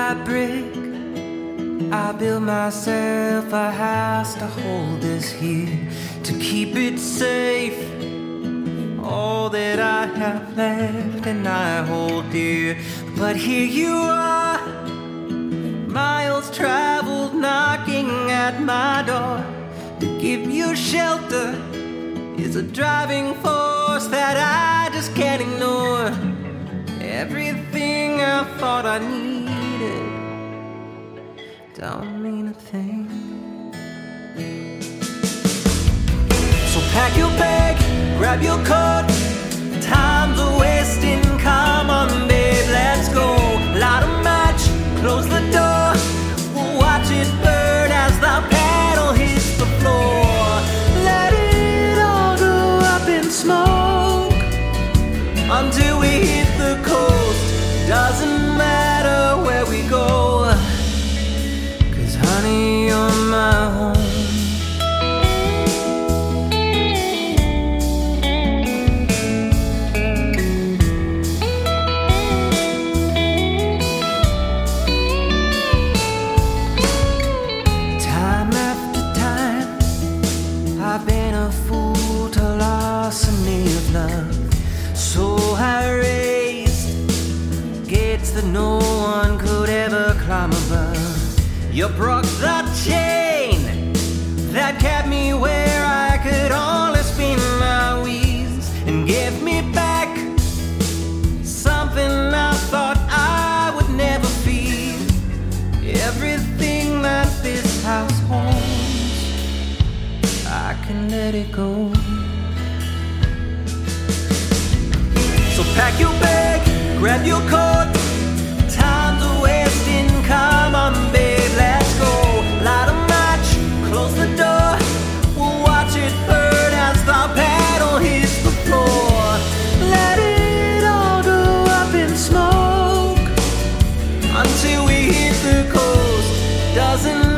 by brick, I built myself a house to hold this here, to keep it safe. All that I have left and I hold dear. But here you are, miles traveled, knocking at my door. To give you shelter is a driving force that I just can't ignore. Everything I thought I needed don't mean a thing. So pack your bag, grab your coat, time's a wasting, come on babe, let's go. Light a match, close the door, we'll watch it burn as the pedal hits the floor. Let it all go up in smoke until we hit the coast. Doesn't matter where we go, 'cause honey, you're my home. Time after time, I've been a fool to larceny of love. So I raised gates that no one could ever climb above. You broke the chain that kept me where I could only spin my wheels, and gave me back something I thought I would never feel. Everything that this house holds, I can let it go. So pack your bag, grab your coat, time's a wasting, come on babe, let's go. Light a match, close the door, we'll watch it burn as the pedal hits the floor. Let it all go up in smoke until we hit the coast. Doesn't